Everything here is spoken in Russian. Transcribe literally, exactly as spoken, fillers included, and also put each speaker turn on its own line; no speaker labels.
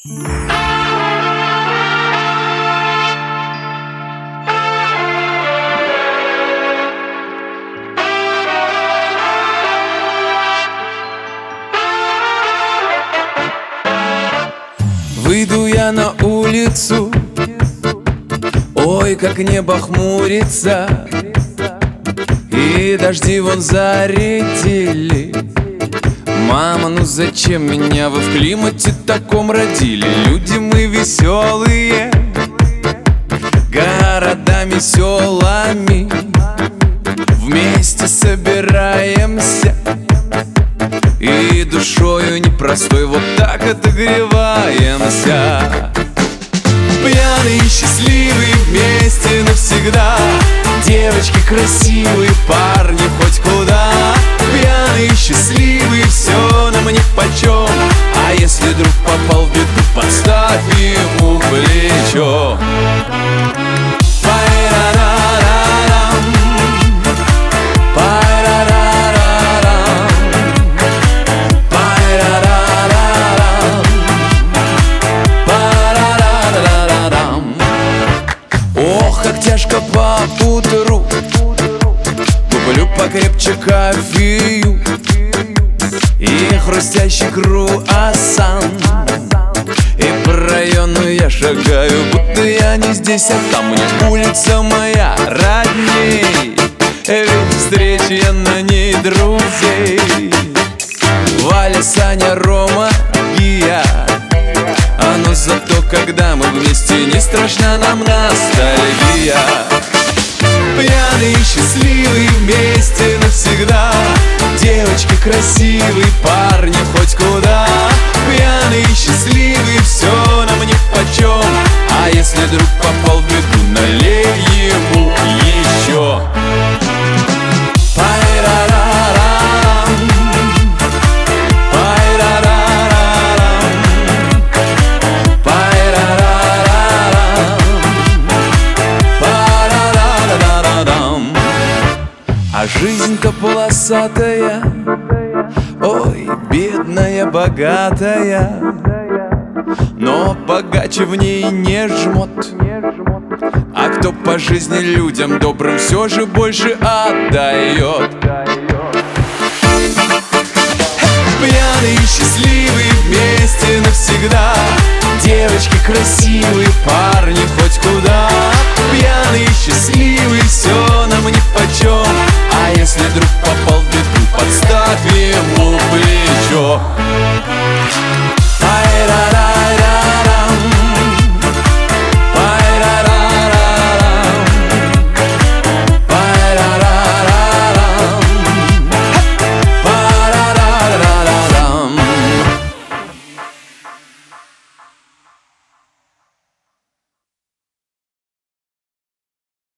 Выйду я на улицу, ой, как небо хмурится, и дожди вон зарядили. Мама, ну зачем меня вы в климате таком родили? Люди мы веселые, городами, селами вместе собираемся, и душою непростой вот так отогреваемся. Пьяные, счастливые, вместе навсегда. Девочки красивые, парни хоть куда. Пьяные, счастливые, все нам нипочем. А если вдруг попал в беду, подставь ему плечо. Ох, как тяжко по утру, куплю покрепче кофею и хрустящий круассан. И по району я шагаю, будто я не здесь, а там. Мне улица моя родней, ведь встречу я на ней друзей. Валя, Саня, Рома, Гия. А но зато, когда мы вместе, не страшна нам ностальгия. Пьяные, счастливые, вместе навсегда. Девочки красивые, парни хоть куда. Пьяные, счастливые, все нам нипочем. А если вдруг попал в беду, налей ему еще. А жизнь-то полосатая, ой, бедная, богатая, но богаче в ней не жмот. А кто по жизни людям добрым все же больше отдает. Пьяные, счастливые, вместе навсегда. Девочки красивые,